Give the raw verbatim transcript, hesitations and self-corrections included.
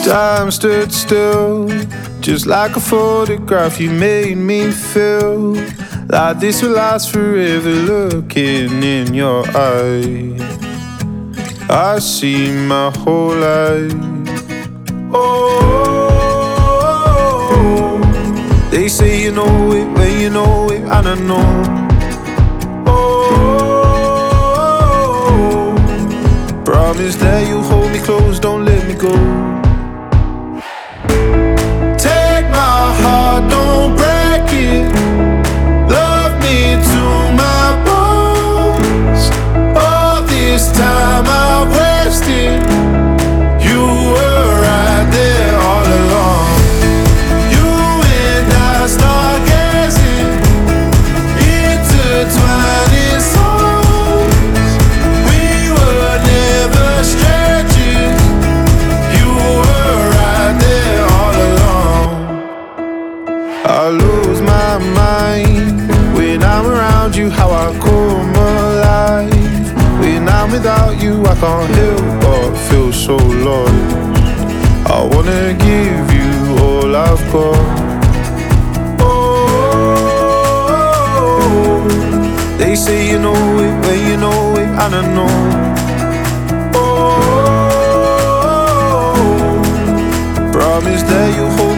Time stood still, just like a photograph. You made me feel like this will last forever. Looking in your eyes, I see my whole life. Oh, they say you know it when you know it, and I know. Oh, promise that you hold me close, don't let me go. Take my heart, don't break it. Love me to my bones. All this time I've wasted. You were right there all along. You and I stargazing, intertwining souls. We were never strangers. You were right there all along. I lose my mind when I'm around you, how I come alive. When I'm without you, I can't help but feel so lost. I wanna give you all I've got. Oh, they say you know it when you know it, and I know. Oh, promise that you hold